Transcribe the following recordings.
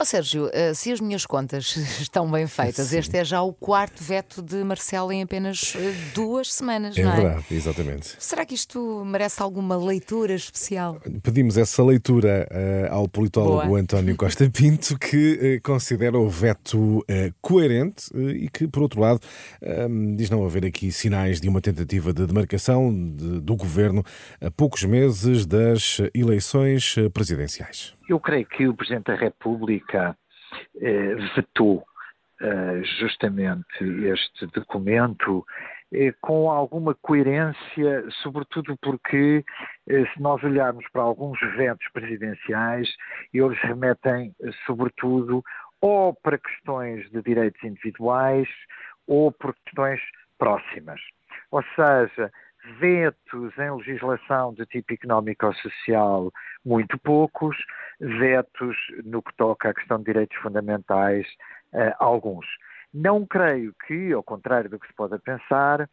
Ó Sérgio, se as minhas contas estão bem feitas, Sim, este é já o quarto veto de Marcelo em apenas 2 semanas, é não é? verdade, exatamente. Será que isto merece alguma leitura especial? Pedimos essa leitura ao politólogo Boa. António Costa Pinto, que considera o veto coerente e que, por outro lado, diz não haver aqui sinais de uma tentativa de demarcação do governo a poucos meses das eleições presidenciais. Eu creio que o Presidente da República vetou justamente este documento com alguma coerência, sobretudo porque, se nós olharmos para alguns vetos presidenciais, eles remetem, sobretudo, ou para questões de direitos individuais ou por questões próximas. Ou seja, vetos em legislação de tipo económico ou social, muito poucos, vetos no que toca à questão de direitos fundamentais, alguns. Não creio que, ao contrário do que se pode pensar,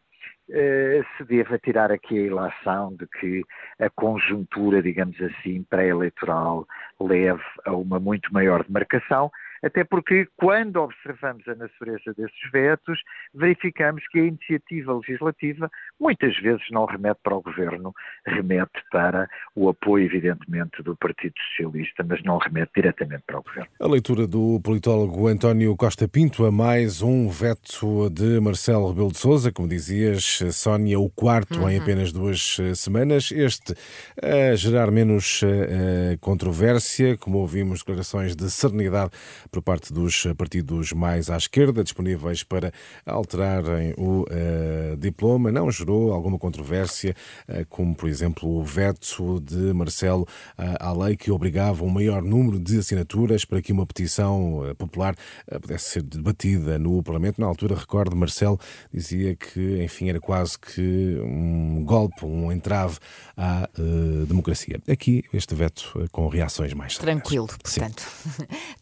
se deva tirar aqui a ilação de que a conjuntura, digamos assim, pré-eleitoral leve a uma muito maior demarcação, até porque, quando observamos a natureza desses vetos, verificamos que a iniciativa legislativa muitas vezes não remete para o governo, remete para o apoio, evidentemente, do Partido Socialista, mas não remete diretamente para o governo. A leitura do politólogo António Costa Pinto a mais um veto de Marcelo Rebelo de Sousa, como dizias, Sónia, o quarto em apenas 2 semanas. Este a gerar menos controvérsia, como ouvimos declarações de serenidade por parte dos partidos mais à esquerda, disponíveis para alterarem o diploma. Não gerou alguma controvérsia, como, por exemplo, o veto de Marcelo à lei que obrigava um maior número de assinaturas para que uma petição popular pudesse ser debatida no Parlamento. Na altura, recordo, Marcelo dizia que, enfim, era quase que um golpe, um entrave à democracia. Aqui, este veto com reações mais serenas. Tranquilo, portanto.